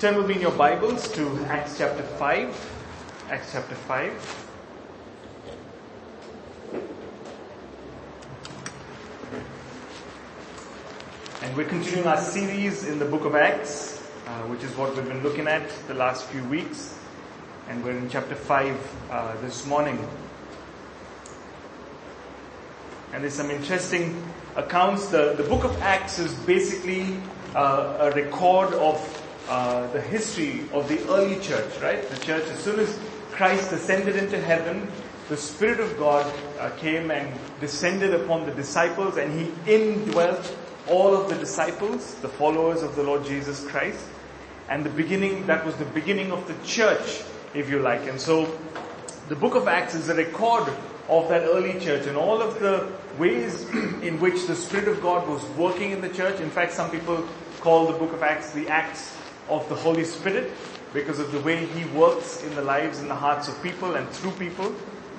Turn with me in your Bibles to Acts chapter 5. Acts chapter 5. And we're continuing our series in the book of Acts, which is what we've been looking at the last few weeks. And we're in chapter 5 this morning. And there's some interesting accounts. The book of Acts is basically a record of the history of the early church, right? The church, as soon as Christ ascended into heaven, the Spirit of God came and descended upon the disciples, and He indwelt all of the disciples, the followers of the Lord Jesus Christ. And that was the beginning of the church, if you like. And so the book of Acts is a record of that early church and all of the ways in which the Spirit of God was working in the church. In fact, some people call the book of Acts the Acts of the Holy Spirit because of the way He works in the lives and the hearts of people and through people.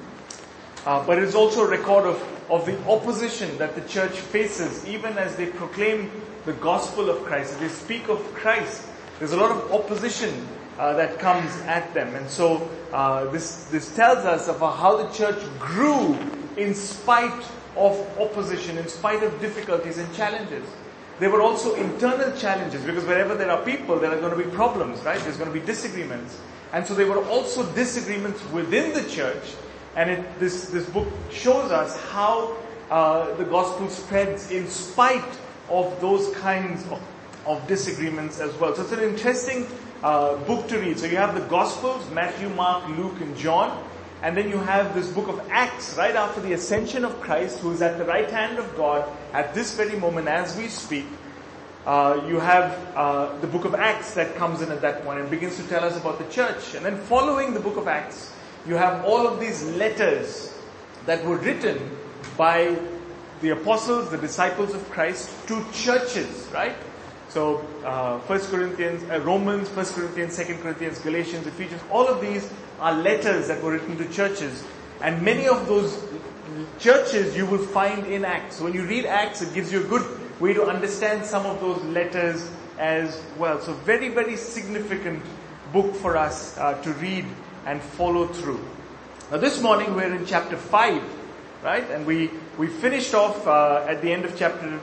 But it's also a record of the opposition that the church faces even as they proclaim the gospel of Christ. As they speak of Christ, there's a lot of opposition that comes at them. And so this tells us of how the church grew in spite of opposition, in spite of difficulties and challenges. There were also internal challenges, because wherever there are people, there are going to be problems, right? There's going to be disagreements. And so there were also disagreements within the church. And this book shows us how the gospel spreads in spite of those kinds of disagreements as well. So it's an interesting book to read. So you have the Gospels, Matthew, Mark, Luke, and John. And then you have this book of Acts right after the ascension of Christ, who is at the right hand of God at this very moment as we speak. You have the book of Acts that comes in at that point and begins to tell us about the church. And then following the book of Acts, you have all of these letters that were written by the apostles, the disciples of Christ, to churches, right? So, 1 Corinthians, Romans, 1 Corinthians, 2 Corinthians, Galatians, Ephesians, all of these are letters that were written to churches. And many of those churches you will find in Acts. So when you read Acts, it gives you a good way to understand some of those letters as well. So very, very significant book for us to read and follow through. Now this morning we're in chapter 5, right? And we finished off at the end of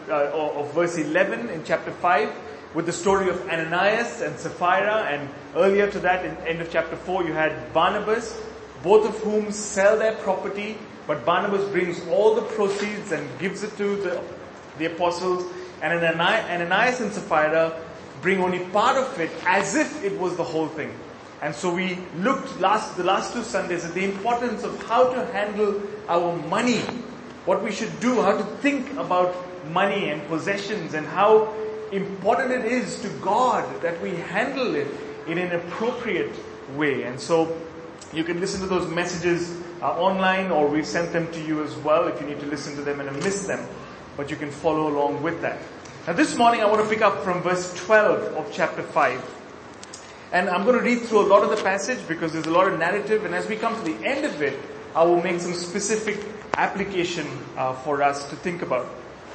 of verse 11 in chapter 5 with the story of Ananias and Sapphira, and earlier to that in end of chapter 4 you had Barnabas, both of whom sell their property, but Barnabas brings all the proceeds and gives it to the apostles, and Ananias and Sapphira bring only part of it as if it was the whole thing. And so we looked the last 2 Sundays at the importance of how to handle our money, what we should do, how to think about money and possessions, and how important it is to God that we handle it in an appropriate way. And so you can listen to those messages online, or we've sent them to you as well if you need to listen to them and miss them. But you can follow along with that. Now this morning I want to pick up from verse 12 of chapter 5. And I'm going to read through a lot of the passage because there's a lot of narrative, and as we come to the end of it, I will make some specific application for us to think about.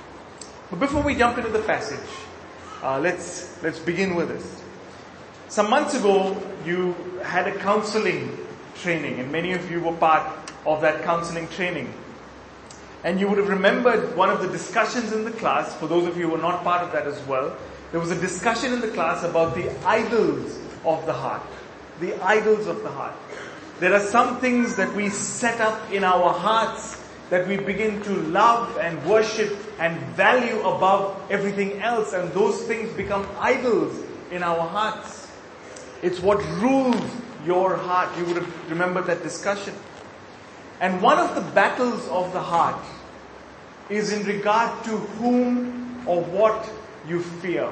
But before we jump into the passage, let's begin with this. Some months ago, you had a counseling training, and many of you were part of that counseling training. And you would have remembered one of the discussions in the class. For those of you who were not part of that as well, there was a discussion in the class about the idols of the heart. The idols of the heart. There are some things that we set up in our hearts that we begin to love and worship and value above everything else, and those things become idols in our hearts. It's what rules your heart. You would have remembered that discussion. And one of the battles of the heart is in regard to whom or what you fear.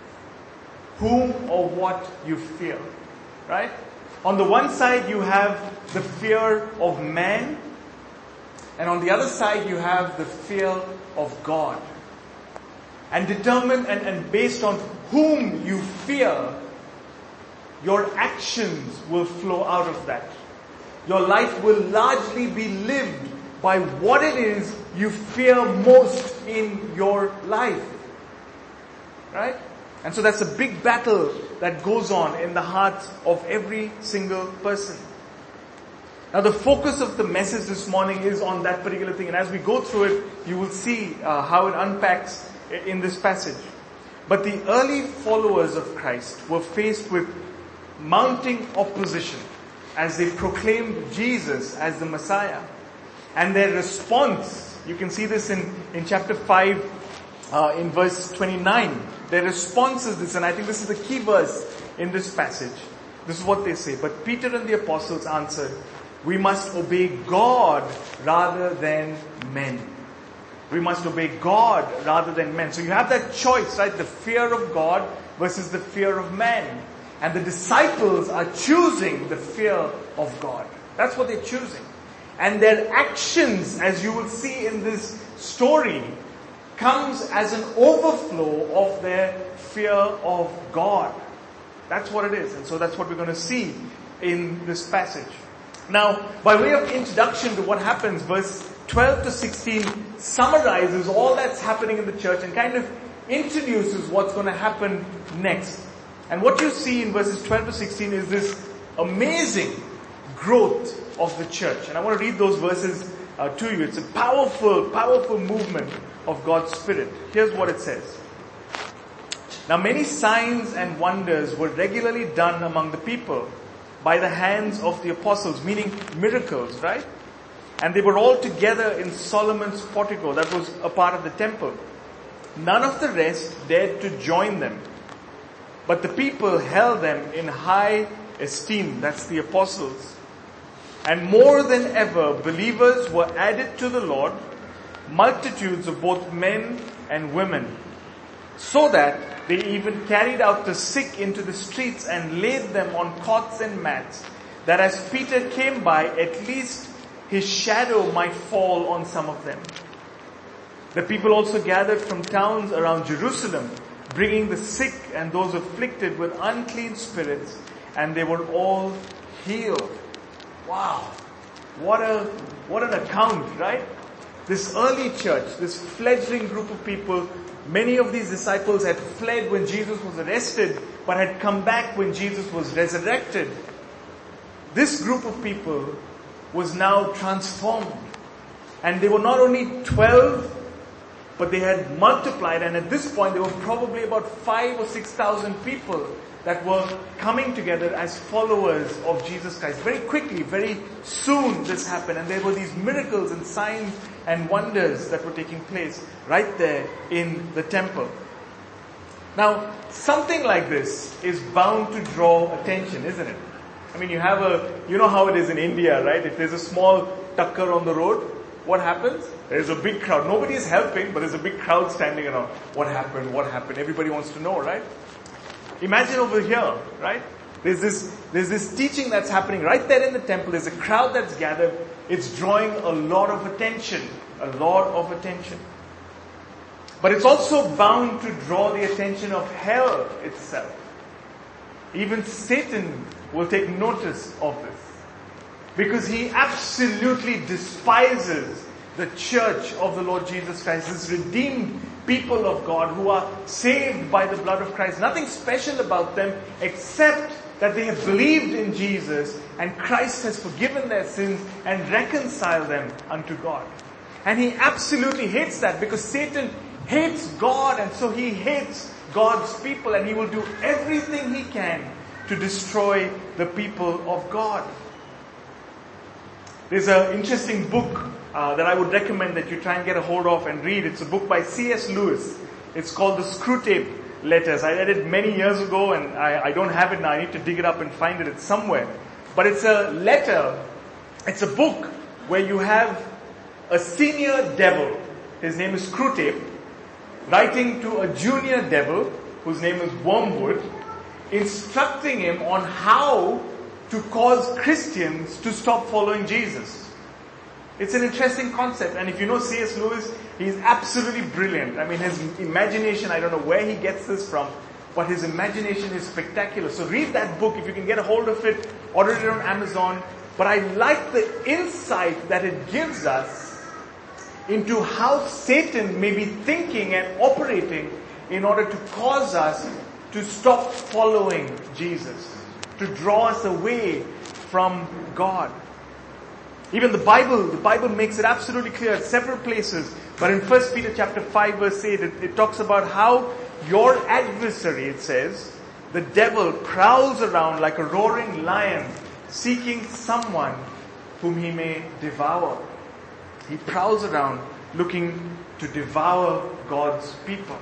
Whom or what you fear, right? On the one side you have the fear of man, and on the other side you have the fear of God. And determined and based on whom you fear, your actions will flow out of that. Your life will largely be lived by what it is you fear most in your life. Right? And so that's a big battle that goes on in the hearts of every single person. Now the focus of the message this morning is on that particular thing. And as we go through it, you will see how it unpacks in this passage. But the early followers of Christ were faced with mounting opposition as they proclaimed Jesus as the Messiah. And their response, you can see this in chapter 5, in verse 29. Their response is this, and I think this is the key verse in this passage. This is what they say. But Peter and the apostles answered, "We must obey God rather than men." We must obey God rather than men. So you have that choice, right? The fear of God versus the fear of man. And the disciples are choosing the fear of God. That's what they're choosing. And their actions, as you will see in this story, comes as an overflow of their fear of God. That's what it is. And so that's what we're going to see in this passage. Now, by way of introduction to what happens, verse 12 to 16 summarizes all that's happening in the church and kind of introduces what's going to happen next. And what you see in verses 12 to 16 is this amazing growth of the church. And I want to read those verses to you. It's a powerful, powerful movement of God's Spirit. Here's what it says. Now many signs and wonders were regularly done among the people by the hands of the apostles, meaning miracles, right? And they were all together in Solomon's portico. That was a part of the temple. None of the rest dared to join them, but the people held them in high esteem. That's the apostles. And more than ever, believers were added to the Lord, multitudes of both men and women, so that they even carried out the sick into the streets and laid them on cots and mats, that as Peter came by, at least his shadow might fall on some of them. The people also gathered from towns around Jerusalem, bringing the sick and those afflicted with unclean spirits, and they were all healed. Wow. What an account, right? This early church, this fledgling group of people, many of these disciples had fled when Jesus was arrested, but had come back when Jesus was resurrected. This group of people was now transformed. And they were not only 12, but they had multiplied, and at this point there were probably about 5,000 or 6,000 people that were coming together as followers of Jesus Christ. Very quickly, very soon this happened, and there were these miracles and signs and wonders that were taking place right there in the temple. Now, something like this is bound to draw attention, isn't it? I mean, you know how it is in India, right? If there's a small tucker on the road, what happens? There's a big crowd. Nobody is helping, but there's a big crowd standing around. What happened? What happened? Everybody wants to know, right? Imagine over here, right? There's this teaching that's happening right there in the temple. There's a crowd that's gathered. It's drawing a lot of attention. A lot of attention. But it's also bound to draw the attention of hell itself. Even Satan will take notice of this, because he absolutely despises the church of the Lord Jesus Christ, this redeemed people of God who are saved by the blood of Christ. Nothing special about them except that they have believed in Jesus and Christ has forgiven their sins and reconciled them unto God. And he absolutely hates that, because Satan hates God, and so he hates God's people, and he will do everything he can to destroy the people of God. There's an interesting book that I would recommend that you try and get a hold of and read. It's a book by C.S. Lewis. It's called The Screwtape Letters. I read it many years ago, and I don't have it now. I need to dig it up and find it. It's somewhere. But it's a letter. It's a book where you have a senior devil. His name is Screwtape, writing to a junior devil whose name is Wormwood, instructing him on how to cause Christians to stop following Jesus. It's an interesting concept, and if you know C.S. Lewis, he's absolutely brilliant. I mean, his imagination, I don't know where he gets this from, but his imagination is spectacular. So read that book if you can get a hold of it, order it on Amazon. But I like the insight that it gives us into how Satan may be thinking and operating in order to cause us to stop following Jesus, to draw us away from God. Even the Bible makes it absolutely clear at several places. But in 1 Peter chapter 5 verse 8, it talks about how your adversary, it says, the devil prowls around like a roaring lion, seeking someone whom he may devour. He prowls around looking to devour God's people.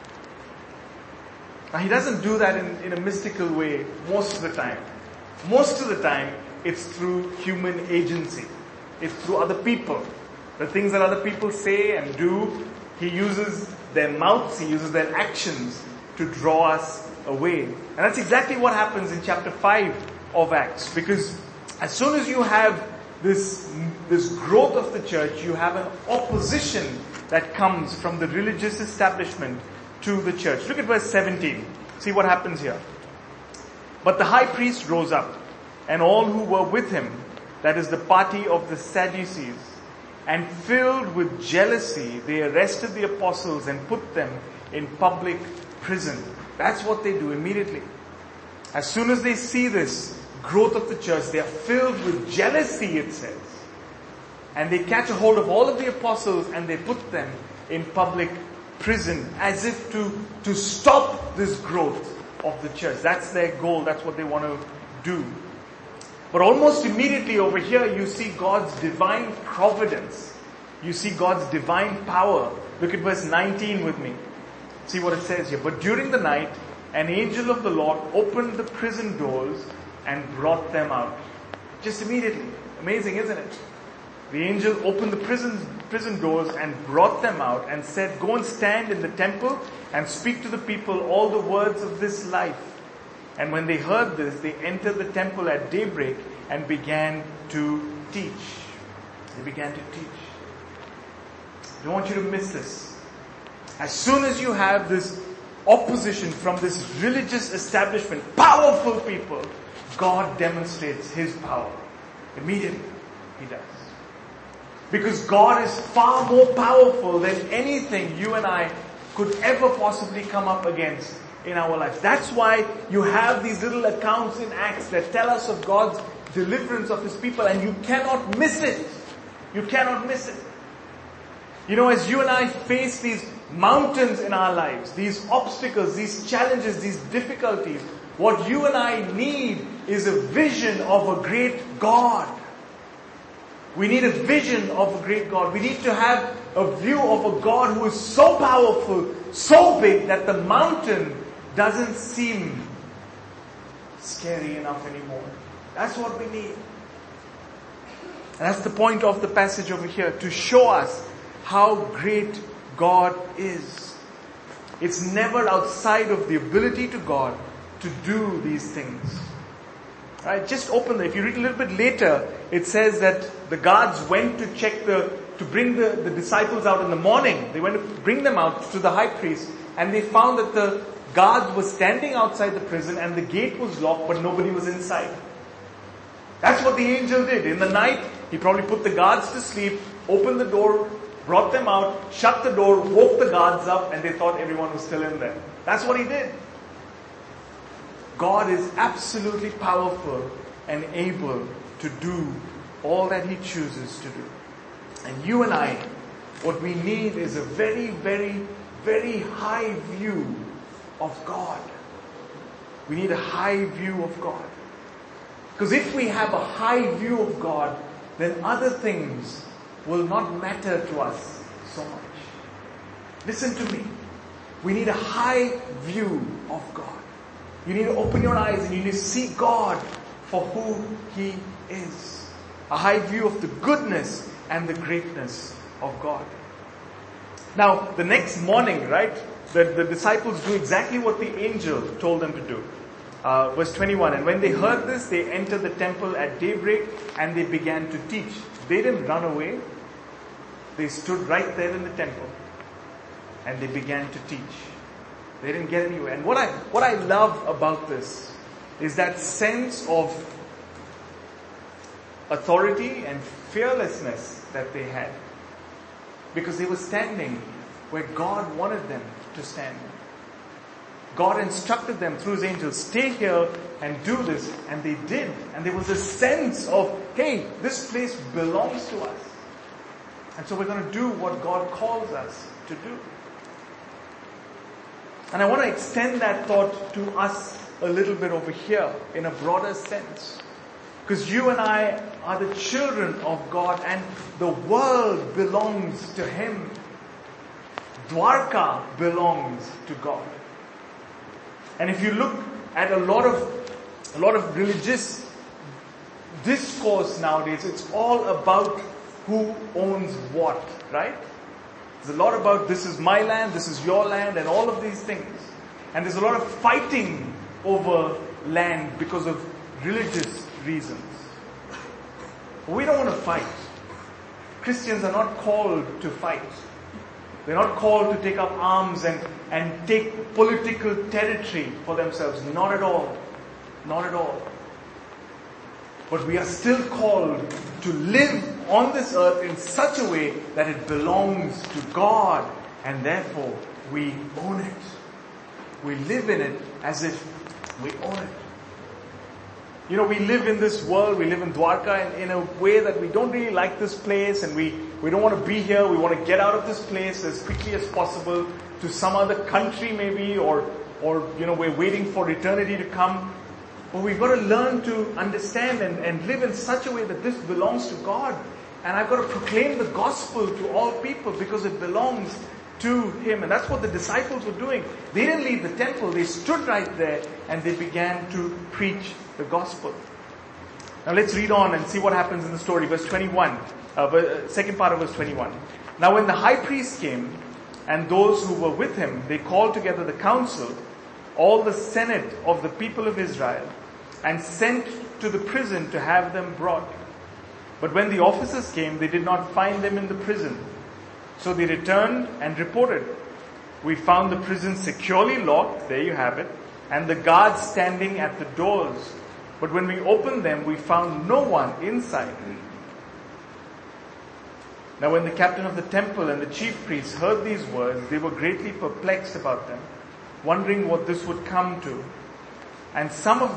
Now he doesn't do that in a mystical way most of the time. Most of the time, it's through human agency. It's through other people. The things that other people say and do, he uses their mouths, he uses their actions to draw us away. And that's exactly what happens in chapter 5 of Acts. Because as soon as you have this growth of the church, you have an opposition that comes from the religious establishment to the church. Look at verse 17. See what happens here. But the high priest rose up, and all who were with him, that is the party of the Sadducees, and filled with jealousy, they arrested the apostles and put them in public prison. That's what they do immediately. As soon as they see this growth of the church, they are filled with jealousy, it says. And they catch a hold of all of the apostles and they put them in public prison, as if to stop this growth of the church. That's their goal. That's what they want to do. But almost immediately over here, you see God's divine providence. You see God's divine power. Look at verse 19 with me. See what it says here. But during the night, an angel of the Lord opened the prison doors and brought them out. Just immediately. Amazing, isn't it? The angel opened the prison doors and brought them out and said, go and stand in the temple and speak to the people all the words of this life. And when they heard this, they entered the temple at daybreak and began to teach. They began to teach. I don't want you to miss this. As soon as you have this opposition from this religious establishment, powerful people, God demonstrates His power. Immediately, He does. Because God is far more powerful than anything you and I could ever possibly come up against in our lives. That's why you have these little accounts in Acts that tell us of God's deliverance of His people, and you cannot miss it. You cannot miss it. You know, as you and I face these mountains in our lives, these obstacles, these challenges, these difficulties, what you and I need is a vision of a great God. We need a vision of a great God. We need to have a view of a God who is so powerful, so big that the mountain doesn't seem scary enough anymore. That's what we need. And that's the point of the passage over here, to show us how great God is. It's never outside of the ability to God to do these things. Right? Just open if you read a little bit later, it says that the guards went to check to bring the disciples out in the morning. They went to bring them out to the high priest, and they found that the guards were standing outside the prison and the gate was locked, but nobody was inside. That's what the angel did. In the night, he probably put the guards to sleep, opened the door, brought them out, shut the door, woke the guards up, and they thought everyone was still in there. That's what He did. God is absolutely powerful and able to do all that He chooses to do. And you and I, what we need is a very, very, very high view of God. We need a high view of God. Because if we have a high view of God, then other things will not matter to us so much. Listen to me. We need a high view of God. You need to open your eyes and you need to see God for who He is. A high view of the goodness and the greatness of God. Now, the next morning, right, the disciples do exactly what the angel told them to do. Verse 21, and when they heard this, they entered the temple at daybreak and they began to teach. They didn't run away. They stood right there in the temple and they began to teach. They didn't get anywhere. And what I love about this is that sense of authority and fearlessness that they had. Because they were standing where God wanted them to stand. God instructed them through His angels, stay here and do this. And they did. And there was a sense of, hey, this place belongs to us. And so we're going to do what God calls us to do. And I want to extend that thought to us a little bit over here in a broader sense. Because you and I are the children of God and the world belongs to Him. Dwarka belongs to God. And if you look at a lot of religious discourse nowadays, it's all about who owns what, right? There's a lot about this is my land, this is your land, and all of these things. And there's a lot of fighting over land because of religious reasons. But we don't want to fight. Christians are not called to fight. They're not called to take up arms and take political territory for themselves. Not at all. Not at all. But we are still called to live on this earth in such a way that it belongs to God, and therefore we own it. We live in it as if we own it. You know, we live in this world, we live in Dwarka in a way that we don't really like this place, and we don't want to be here. We want to get out of this place as quickly as possible to some other country maybe, or we're waiting for eternity to come. But we've got to learn to understand and live in such a way that this belongs to God. And I've got to proclaim the gospel to all people because it belongs to Him. And that's what the disciples were doing. They didn't leave the temple. They stood right there and they began to preach the gospel. Now let's read on and see what happens in the story. Verse 21, second part of verse 21. Now when the high priest came and those who were with him, they called together the council, all the senate of the people of Israel, and sent to the prison to have them brought. But when the officers came, they did not find them in the prison. So they returned and reported, we found the prison securely locked, there you have it, and the guards standing at the doors. But when we opened them, we found no one inside. Now when the captain of the temple and the chief priests heard these words, they were greatly perplexed about them, wondering what this would come to. And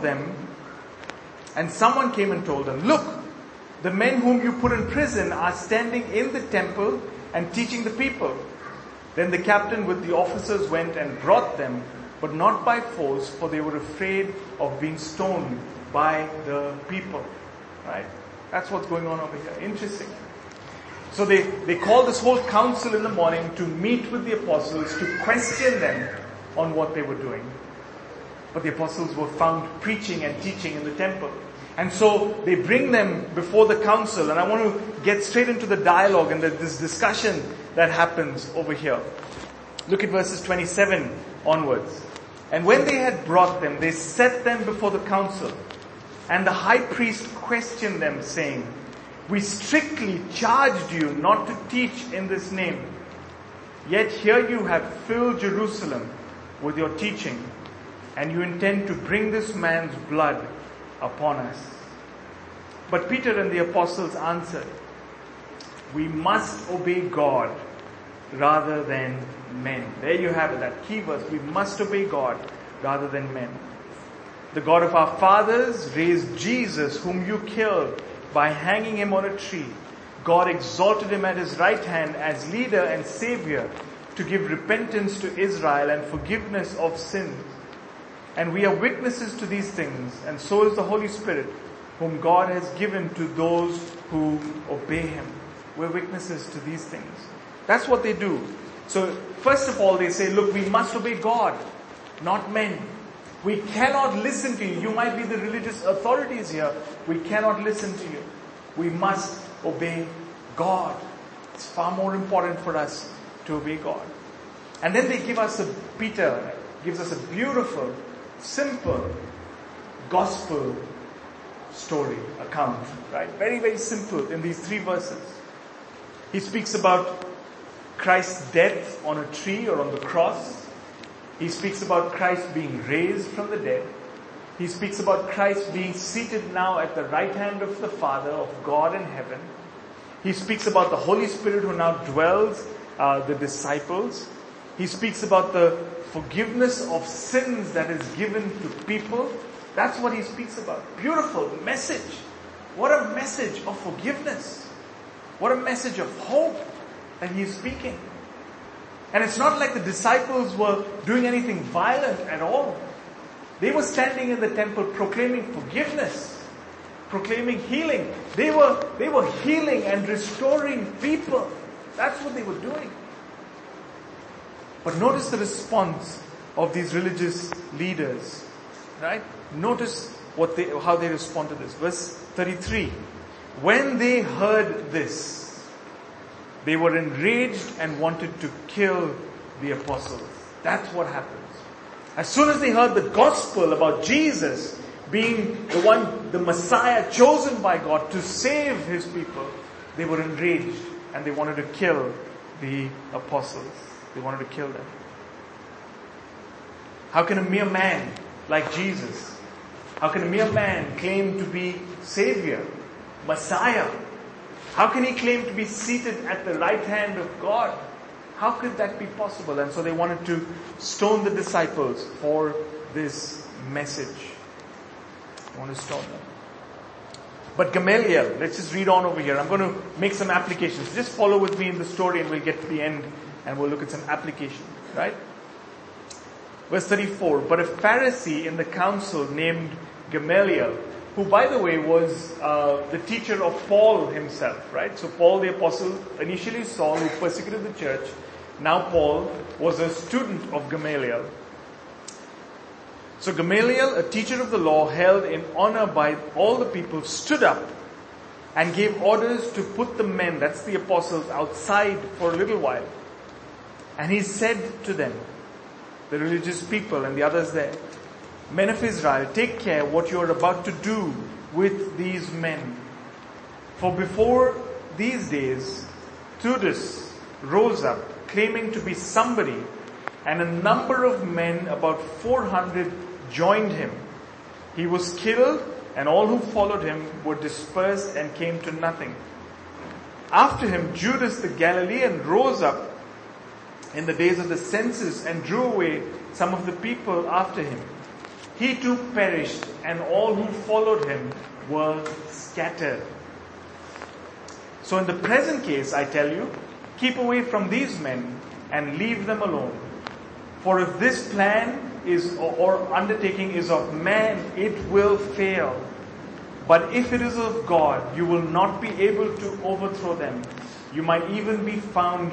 someone came and told them, look, the men whom you put in prison are standing in the temple and teaching the people. Then the captain with the officers went and brought them, but not by force, for they were afraid of being stoned by the people. Right? That's what's going on over here. Interesting. So they called this whole council in the morning to meet with the apostles, to question them on what they were doing. But the apostles were found preaching and teaching in the temple. And so they bring them before the council. And I want to get straight into the dialogue and this discussion that happens over here. Look at verses 27 onwards. And when they had brought them, they set them before the council. And the high priest questioned them, saying, we strictly charged you not to teach in this name. Yet here you have filled Jerusalem with your teaching, and you intend to bring this man's blood upon us. But Peter and the apostles answered, we must obey God rather than men. There you have it, that key verse. We must obey God rather than men. The God of our fathers raised Jesus, whom you killed by hanging him on a tree. God exalted him at his right hand as leader and savior to give repentance to Israel and forgiveness of sins. And we are witnesses to these things, and so is the Holy Spirit, whom God has given to those who obey him. We're witnesses to these things. That's what they do. So first of all, they say, look, we must obey God, not men. We cannot listen to you. You might be the religious authorities here. We cannot listen to you. We must obey God. It's far more important for us to obey God. And then they give us Peter gives us a beautiful, simple gospel story, account, right? Very, very simple in these 3 verses. He speaks about Christ's death on a tree or on the cross. He speaks about Christ being raised from the dead. He speaks about Christ being seated now at the right hand of the Father, of God in heaven. He speaks about the Holy Spirit who now dwells the disciples. He speaks about the forgiveness of sins that is given to people. That's what he speaks about. Beautiful message. What a message of forgiveness. What a message of hope that he's speaking. And it's not like the disciples were doing anything violent at all. They were standing in the temple proclaiming forgiveness, proclaiming healing. They were healing and restoring people. That's what they were doing. But notice the response of these religious leaders, right? Notice how they respond to this. Verse 33. When they heard this, they were enraged and wanted to kill the apostles. That's what happens. As soon as they heard the gospel about Jesus being the Messiah chosen by God to save his people, they were enraged and they wanted to kill the apostles. They wanted to kill them. How can a mere man like Jesus, how can a mere man claim to be Savior, Messiah? How can he claim to be seated at the right hand of God? How could that be possible? And so they wanted to stone the disciples for this message. They want to stone them. But Gamaliel, let's just read on over here. I'm going to make some applications. Just follow with me in the story and we'll get to the end and we'll look at some application. Right? Verse 34. But a Pharisee in the council named Gamaliel, who by the way was the teacher of Paul himself, right? So Paul the apostle, initially Saul who persecuted the church, now Paul was a student of Gamaliel. So Gamaliel, a teacher of the law, held in honor by all the people, stood up and gave orders to put the men, that's the apostles, outside for a little while. And he said to them, the religious people and the others there, men of Israel, take care what you are about to do with these men. For before these days, Theudas rose up, claiming to be somebody, and a number of men, about 400, joined him. He was killed, and all who followed him were dispersed and came to nothing. After him, Judas the Galilean rose up in the days of the census and drew away some of the people after him. He too perished, and all who followed him were scattered. So in the present case, I tell you, keep away from these men and leave them alone. For if this plan or undertaking is of man, it will fail. But if it is of God, you will not be able to overthrow them. You might even be found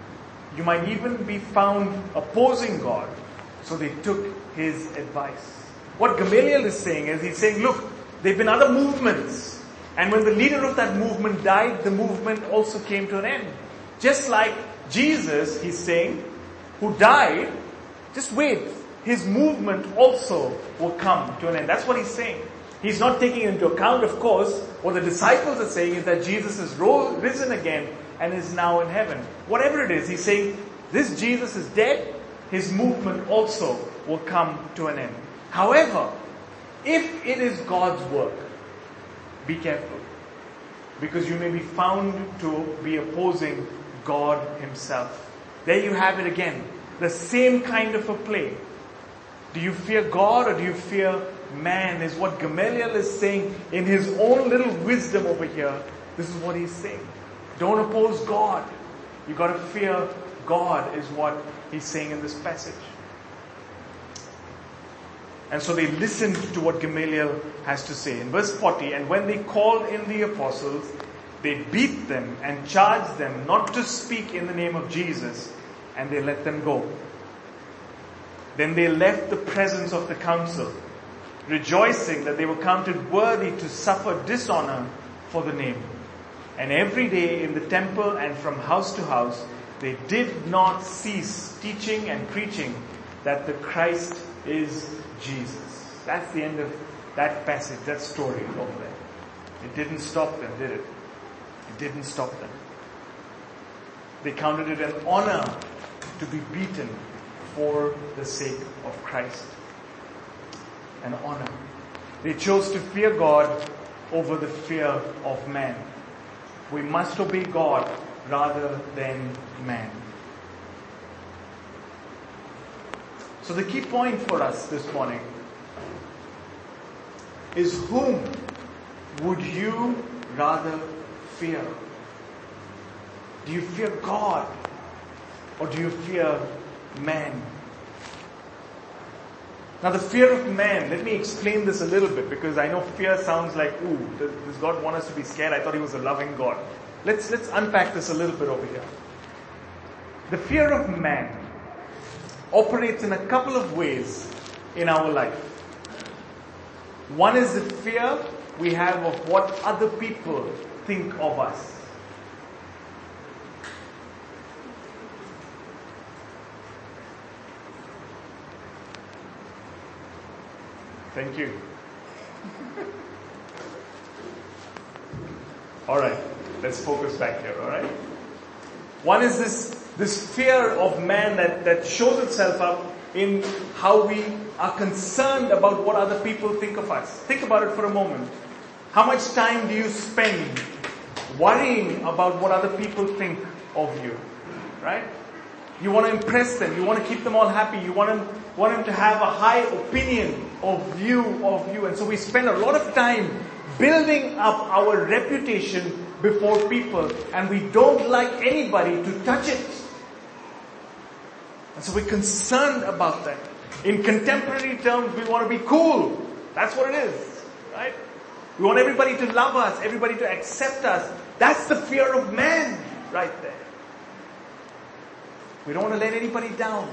opposing God. So they took his advice. What Gamaliel is saying is, he's saying, look, there have been other movements. And when the leader of that movement died, the movement also came to an end. Just like Jesus, he's saying, who died, just wait. His movement also will come to an end. That's what he's saying. He's not taking into account, of course, what the disciples are saying is that Jesus is risen again and is now in heaven. Whatever it is, he's saying, this Jesus is dead, his movement also will come to an end. However, if it is God's work, be careful. Because you may be found to be opposing God himself. There you have it again. The same kind of a play. Do you fear God or do you fear man? Is what Gamaliel is saying in his own little wisdom over here. This is what he's saying. Don't oppose God. You got to fear God is what he's saying in this passage. And so they listened to what Gamaliel has to say. In verse 40, and when they called in the apostles, they beat them and charged them not to speak in the name of Jesus, and they let them go. Then they left the presence of the council, rejoicing that they were counted worthy to suffer dishonor for the name. And every day in the temple and from house to house, they did not cease teaching and preaching that the Christ is Jesus. That's the end of that passage, that story over there. It didn't stop them, did it? It didn't stop them. They counted it an honor to be beaten for the sake of Christ. An honor. They chose to fear God over the fear of man. We must obey God rather than man. So the key point for us this morning is, whom would you rather fear? Do you fear God or do you fear man? Now the fear of man, let me explain this a little bit, because I know fear sounds like, ooh, does God want us to be scared? I thought He was a loving God. Let's unpack this a little bit over here. The fear of man operates in a couple of ways in our life. One is the fear we have of what other people think of us. Thank you. Alright, let's focus back here, alright? One is this fear of man that shows itself up in how we are concerned about what other people think of us. Think about it for a moment. How much time do you spend worrying about what other people think of you? Right? You want to impress them. You want to keep them all happy. You want them to have a high opinion of you. And so we spend a lot of time building up our reputation before people, and we don't like anybody to touch it. And so we're concerned about that. In contemporary terms, we want to be cool. That's what it is, right? We want everybody to love us, everybody to accept us. That's the fear of man right there. We don't want to let anybody down.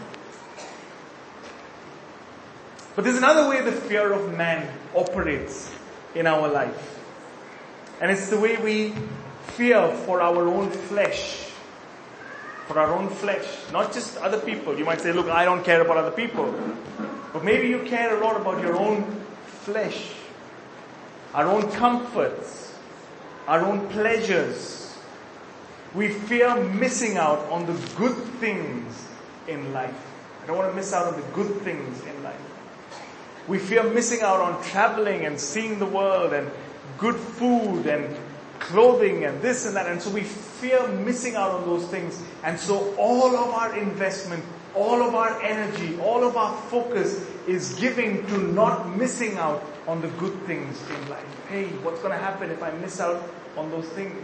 But there's another way the fear of man operates in our life. And it's the way we fear for our own flesh. For our own flesh. Not just other people. You might say, look, I don't care about other people. But maybe you care a lot about your own flesh. Our own comforts. Our own pleasures. We fear missing out on the good things in life. I don't want to miss out on the good things in life. We fear missing out on traveling and seeing the world and good food and clothing and this and that. And so we fear missing out on those things. And so all of our investment, all of our energy, all of our focus is giving to not missing out on the good things in life. Hey, what's going to happen if I miss out on those things?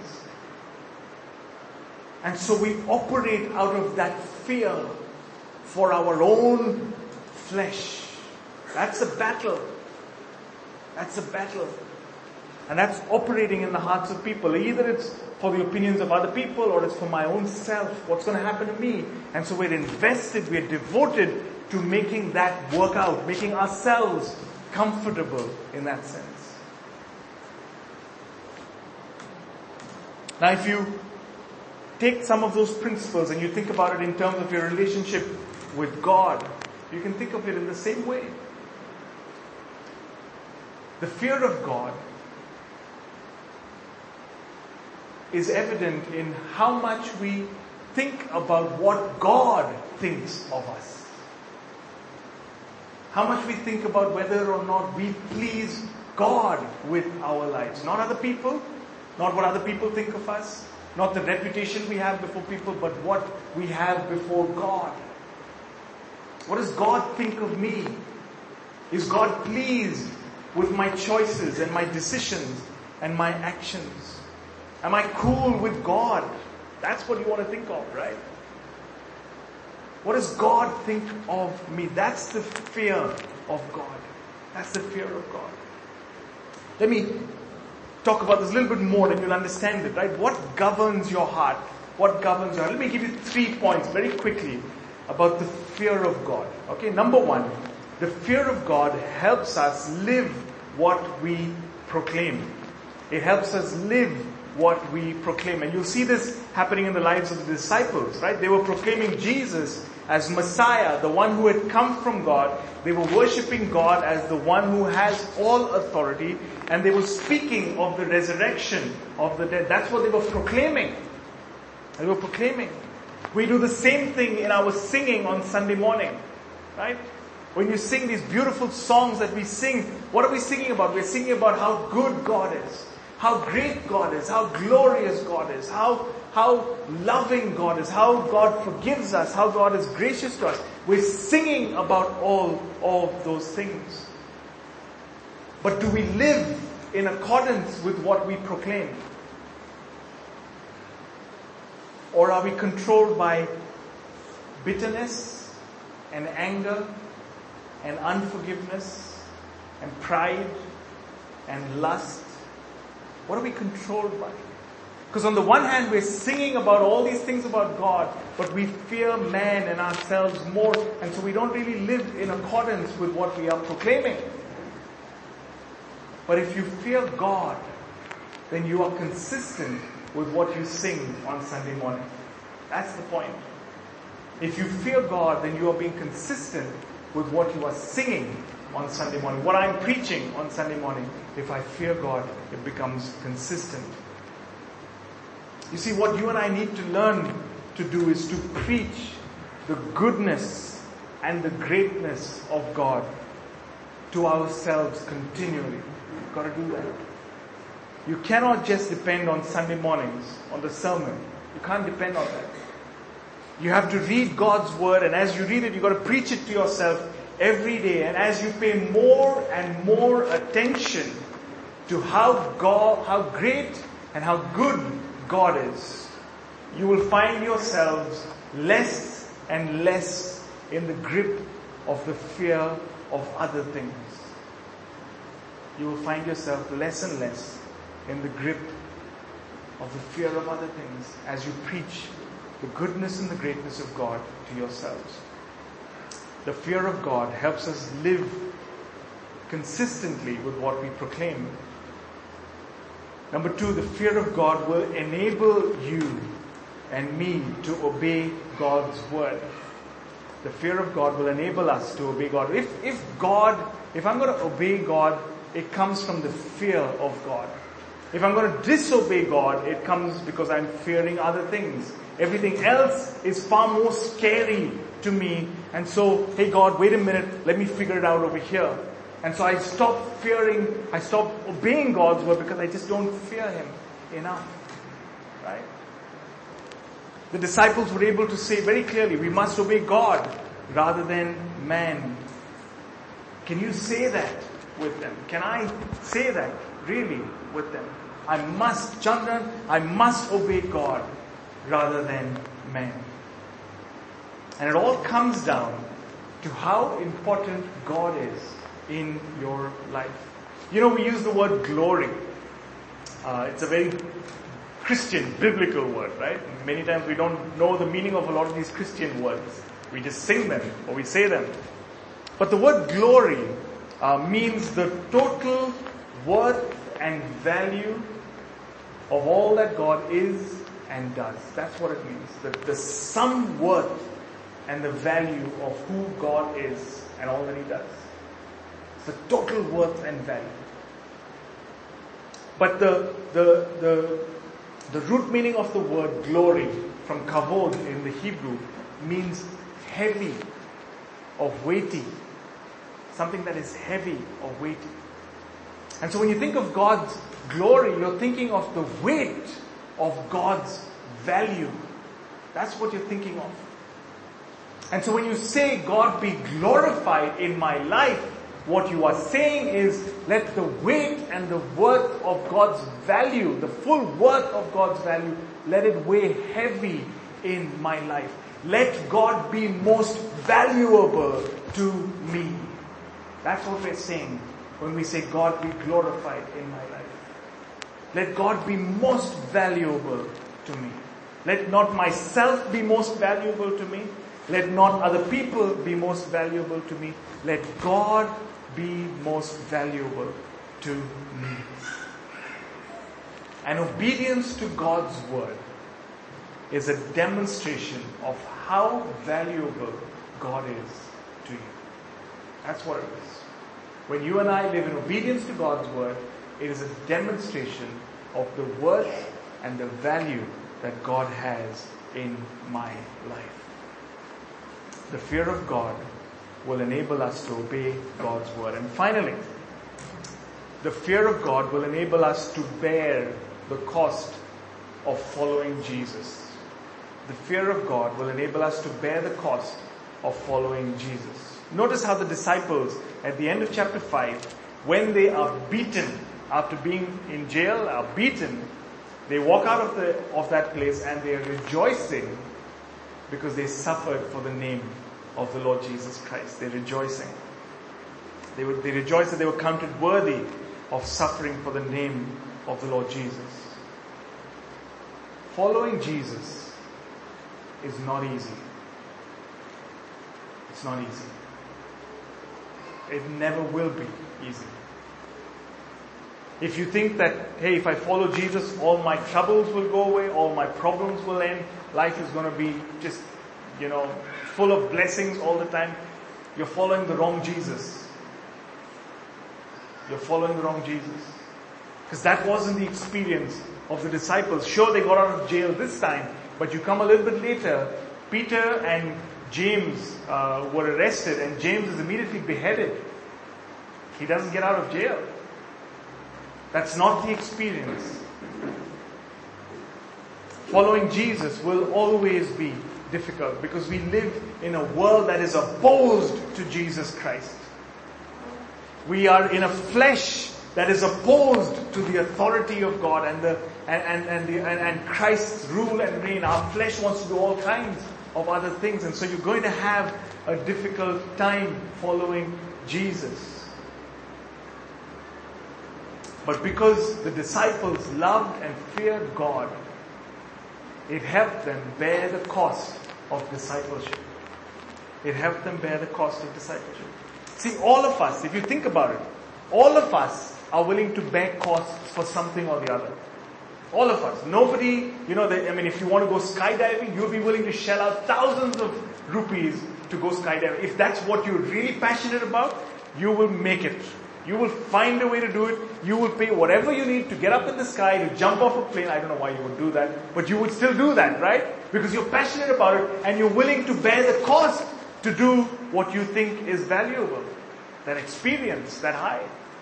And so we operate out of that fear for our own flesh. That's a battle. That's a battle. And that's operating in the hearts of people. Either it's for the opinions of other people or it's for my own self. What's going to happen to me? And so we're invested, we're devoted to making that work out, making ourselves comfortable in that sense. Now if you take some of those principles and you think about it in terms of your relationship with God, you can think of it in the same way. The fear of God is evident in how much we think about what God thinks of us. How much we think about whether or not we please God with our lives. Not other people, not what other people think of us, not the reputation we have before people, but what we have before God. What does God think of me? Is God pleased with my choices and my decisions and my actions? Am I cool with God? That's what you want to think of, right? What does God think of me? That's the fear of God. That's the fear of God. Let me talk about this a little bit more and you'll understand it, right? What governs your heart? What governs your heart? Let me give you 3 points very quickly about the fear of God. Okay, number 1, the fear of God helps us live what we proclaim. It helps us live what we proclaim. And you'll see this happening in the lives of the disciples, right? They were proclaiming Jesus as Messiah, the one who had come from God. They were worshipping God as the one who has all authority. And they were speaking of the resurrection of the dead. That's what they were proclaiming. They were proclaiming. We do the same thing in our singing on Sunday morning, right? When you sing these beautiful songs that we sing, what are we singing about? We're singing about how good God is, how great God is, how glorious God is, how how loving God is, how God forgives us, how God is gracious to us. We're singing about all of those things. But do we live in accordance with what we proclaim? Or are we controlled by bitterness and anger and unforgiveness and pride and lust? What are we controlled by? Because on the one hand, we're singing about all these things about God, but we fear man and ourselves more, and so we don't really live in accordance with what we are proclaiming. But if you fear God, then you are consistent with what you sing on Sunday morning. That's the point. If you fear God, then you are being consistent with what you are singing on Sunday morning. What I'm preaching on Sunday morning, if I fear God, it becomes consistent. You see, what you and I need to learn to do is to preach the goodness and the greatness of God to ourselves continually. You've got to do that. You cannot just depend on Sunday mornings, on the sermon. You can't depend on that. You have to read God's word, and as you read it, you've got to preach it to yourself every day. And as you pay more and more attention to how great and how good God is, you will find yourselves less and less in the grip of the fear of other things. You will find yourself less and less in the grip of the fear of other things as you preach the goodness and the greatness of God to yourselves. The fear of God helps us live consistently with what we proclaim. Number 2, the fear of God will enable you and me to obey God's word. The fear of God will enable us to obey God. If I'm going to obey God, it comes from the fear of God. If I'm going to disobey God, it comes because I'm fearing other things. Everything else is far more scary to me. And so, hey God, wait a minute, let me figure it out over here. And so I stop obeying God's word because I just don't fear Him enough. Right? The disciples were able to say very clearly, we must obey God rather than man. Can you say that with them? Can I say that really with them? Chandran, I must obey God rather than man. And it all comes down to how important God is in your life. You know, we use the word glory. It's a very Christian, biblical word, right? Many times we don't know the meaning of a lot of these Christian words. We just sing them or we say them. But the word glory means the total worth and value of all that God is and does. That's what it means. The sum worth and the value of who God is and all that He does. It's the total worth and value. But the root meaning of the word glory from kavod in the Hebrew means heavy or weighty. Something that is heavy or weighty. And so when you think of God's glory, you're thinking of the weight of God's value. That's what you're thinking of. And so when you say, God be glorified in my life, what you are saying is, let the weight and the worth of God's value, the full worth of God's value, let it weigh heavy in my life. Let God be most valuable to me. That's what we're saying when we say, God be glorified in my life. Let God be most valuable to me. Let not myself be most valuable to me. Let not other people be most valuable to me. Let God be most valuable to me. And obedience to God's word is a demonstration of how valuable God is to you. That's what it is. When you and I live in obedience to God's word, it is a demonstration of the worth and the value that God has in my life. The fear of God will enable us to obey God's word. And finally, the fear of God will enable us to bear the cost of following Jesus. The fear of God will enable us to bear the cost of following Jesus. Notice how the disciples, at the end of chapter 5, when they are beaten, after being in jail, are beaten, they walk out of that place and they are rejoicing because they suffered for the name of the Lord Jesus Christ. They're rejoicing. They rejoice that they were counted worthy of suffering for the name of the Lord Jesus. Following Jesus is not easy. It's not easy. It never will be easy. If you think that, hey, if I follow Jesus, all my troubles will go away, all my problems will end, life is going to be just, full of blessings all the time, you're following the wrong Jesus. You're following the wrong Jesus. Because that wasn't the experience of the disciples. Sure, they got out of jail this time, but you come a little bit later, Peter and James were arrested, and James is immediately beheaded. He doesn't get out of jail. That's not the experience. Following Jesus will always be difficult because we live in a world that is opposed to Jesus Christ. We are in a flesh that is opposed to the authority of God and Christ's rule and reign. Our flesh wants to do all kinds of other things, and so you're going to have a difficult time following Jesus. But because the disciples loved and feared God, it helped them bear the cost of discipleship. It helped them bear the cost of discipleship. See, all of us, if you think about it, all of us are willing to bear costs for something or the other. All of us. Nobody, if you want to go skydiving, you'll be willing to shell out thousands of rupees to go skydiving. If that's what you're really passionate about, you will make it. You will find a way to do it. You will pay whatever you need to get up in the sky, to jump off a plane. I don't know why you would do that, but you would still do that, right? Because you're passionate about it and you're willing to bear the cost to do what you think is valuable. That experience, that high.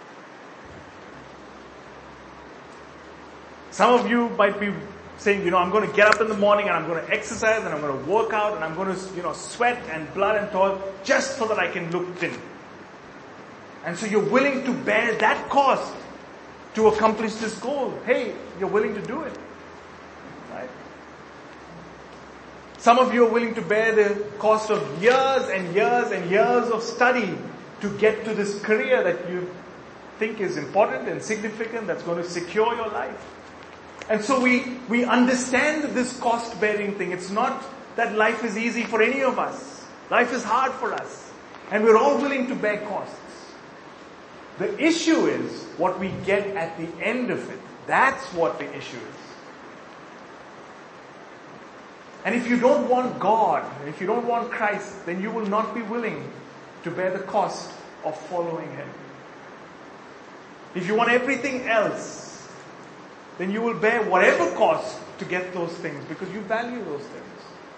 Some of you might be saying, I'm going to get up in the morning and I'm going to exercise and I'm going to work out and I'm going to, sweat and blood and toil just so that I can look thin. And so you're willing to bear that cost to accomplish this goal. Hey, you're willing to do it. Right? Some of you are willing to bear the cost of years and years and years of study to get to this career that you think is important and significant, that's going to secure your life. And so we understand this cost-bearing thing. It's not that life is easy for any of us. Life is hard for us. And we're all willing to bear costs. The issue is what we get at the end of it. That's what the issue is. And if you don't want God, if you don't want Christ, then you will not be willing to bear the cost of following Him. If you want everything else, then you will bear whatever cost to get those things because you value those things.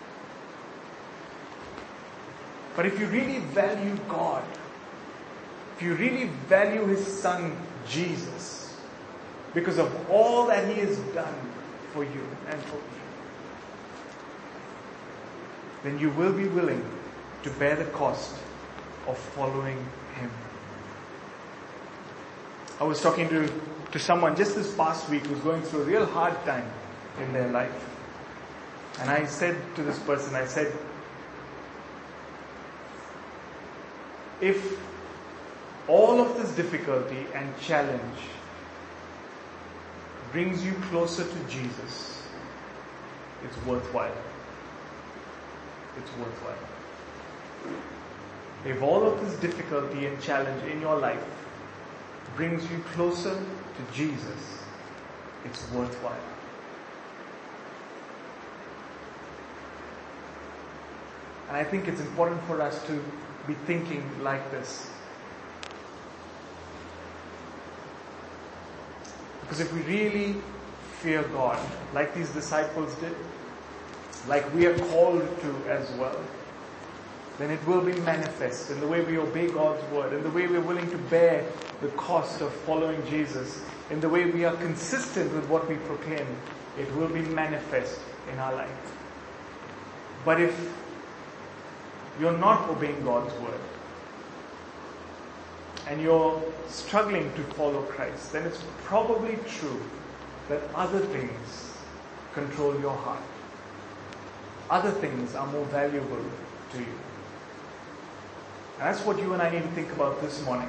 But if you really value God, if you really value His Son, Jesus, because of all that He has done for you and for me, then you will be willing to bear the cost of following Him. I was talking to someone just this past week who's going through a real hard time in their life. And I said to this person, I said, if all of this difficulty and challenge brings you closer to Jesus, it's worthwhile. It's worthwhile. If all of this difficulty and challenge in your life brings you closer to Jesus, it's worthwhile. And I think it's important for us to be thinking like this. Because if we really fear God, like these disciples did, like we are called to as well, then it will be manifest in the way we obey God's word, in the way we're willing to bear the cost of following Jesus, in the way we are consistent with what we proclaim. It will be manifest in our life. But if you're not obeying God's word, and you're struggling to follow Christ, then it's probably true that other things control your heart. Other things are more valuable to you. And that's what you and I need to think about this morning.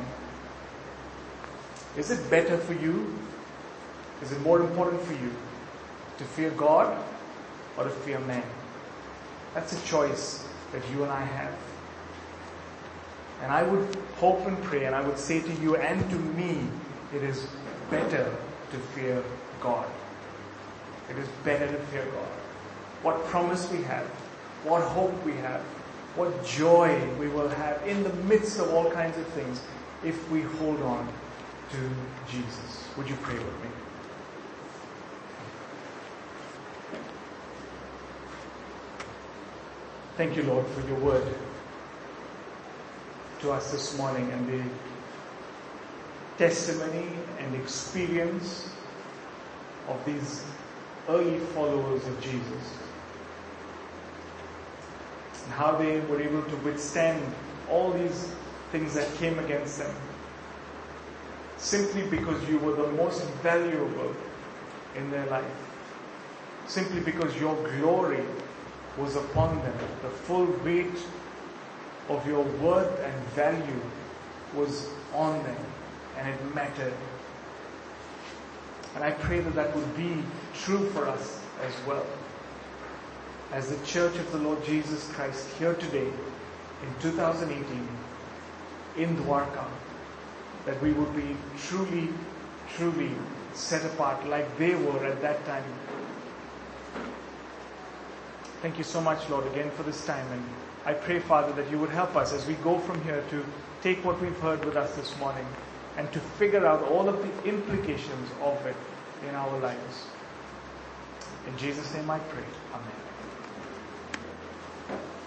Is it better for you? Is it more important for you to fear God or to fear man? That's a choice that you and I have. And I would hope and pray, and I would say to you and to me, it is better to fear God. It is better to fear God. What promise we have, what hope we have, what joy we will have in the midst of all kinds of things if we hold on to Jesus. Would you pray with me? Thank you, Lord, for your word to us this morning and the testimony and experience of these early followers of Jesus, and how they were able to withstand all these things that came against them simply because you were the most valuable in their life, simply because your glory was upon them. The full weight of your worth and value was on them, and it mattered. And I pray that that would be true for us as well. As the Church of the Lord Jesus Christ here today in 2018 in Dwarka, that we would be truly, truly set apart like they were at that time. Thank you so much, Lord, again for this time. And I pray, Father, that you would help us as we go from here to take what we've heard with us this morning and to figure out all of the implications of it in our lives. In Jesus' name I pray. Amen.